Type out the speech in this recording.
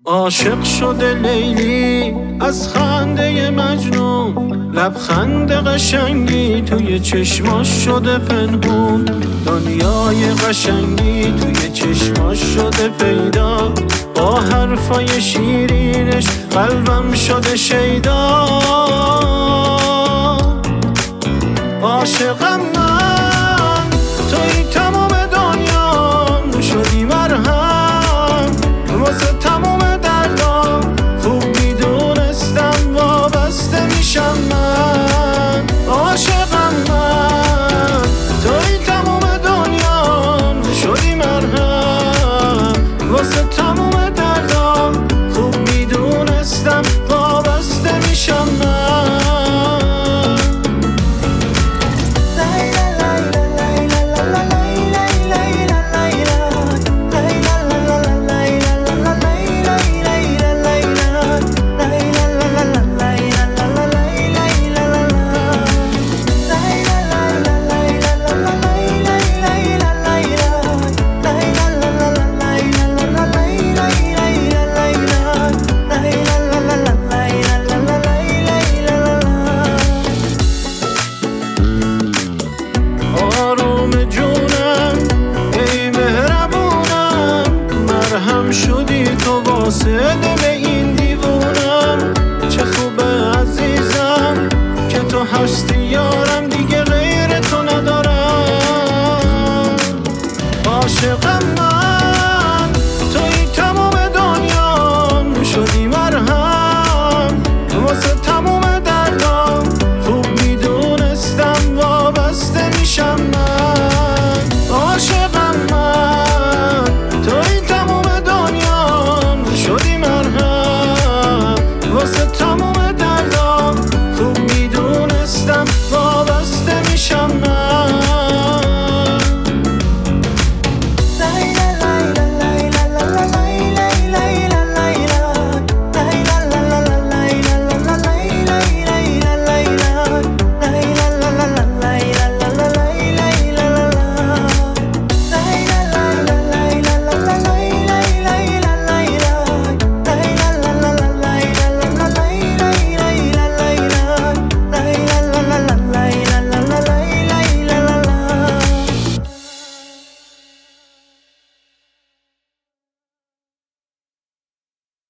عاشق شده لیلی از خنده مجنون، لبخند قشنگی توی چشماش شده پنهون. دنیای قشنگی توی چشماش شده پیدا، با حرفای شیرینش قلبم شده شیدا. عاشقم من توی تمام دنیا، شدی مرهم واسه تمام دردام. خوب میدونستم وابسته میشم من. عاشقم من توی تمام دنیا، شدی مرهم واسه تمام دردام. خوب میدونستم وابسته میشم من. شدی تو واسه دل